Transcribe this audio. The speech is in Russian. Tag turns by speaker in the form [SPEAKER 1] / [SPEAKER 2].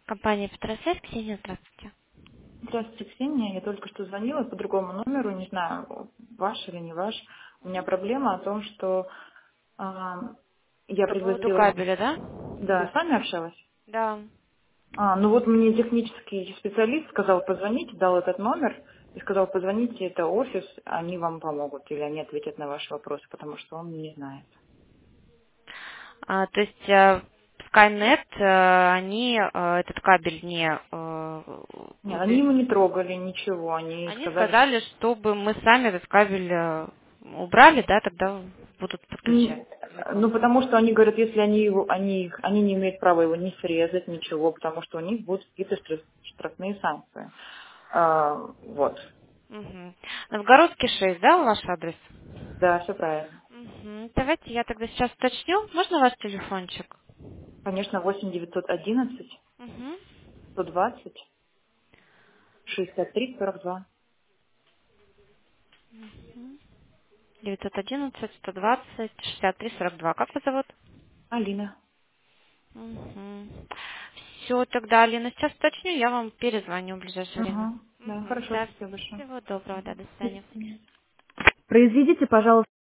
[SPEAKER 1] Компания Петросвязь, Ксения, здравствуйте.
[SPEAKER 2] Здравствуйте, Ксения. Я только что звонила по другому номеру, не знаю, ваш или не ваш. У меня проблема о том, что я
[SPEAKER 1] По поводу
[SPEAKER 2] пригласила...
[SPEAKER 1] кабеля, да?
[SPEAKER 2] Да, с вами общалась?
[SPEAKER 1] Да.
[SPEAKER 2] Ну вот мне технический специалист сказал позвонить, дал этот номер и сказал позвоните, это офис, они вам помогут или они ответят на ваши вопросы, потому что он не знает.
[SPEAKER 1] То есть Skynet, они этот кабель не
[SPEAKER 2] Нет, они ему не трогали ничего, они
[SPEAKER 1] Они
[SPEAKER 2] сказали, что...
[SPEAKER 1] сказали, чтобы мы сами этот кабель убрали, да, тогда будут подключать.
[SPEAKER 2] Ну, потому что они говорят, если они его, они не имеют права его не срезать, ничего, потому что у них будут какие-то штрафные санкции. Вот.
[SPEAKER 1] Угу. Новгородский 6, да, ваш адрес?
[SPEAKER 2] Да, все правильно.
[SPEAKER 1] Угу. Давайте я тогда сейчас уточню. Можно ваш телефончик?
[SPEAKER 2] Конечно, 8 911
[SPEAKER 1] Угу.
[SPEAKER 2] 120 63 42.
[SPEAKER 1] 911-120-63-42. Как вас зовут?
[SPEAKER 2] Алина.
[SPEAKER 1] Угу. Все, тогда, Алина, сейчас уточню, я вам перезвоню в ближайшее время.
[SPEAKER 2] Угу. Да,
[SPEAKER 1] Угу.
[SPEAKER 2] хорошо,
[SPEAKER 1] Да,
[SPEAKER 2] спасибо большое.
[SPEAKER 1] всего доброго, до
[SPEAKER 2] До
[SPEAKER 1] свидания.
[SPEAKER 2] свидания. Произведите, пожалуйста,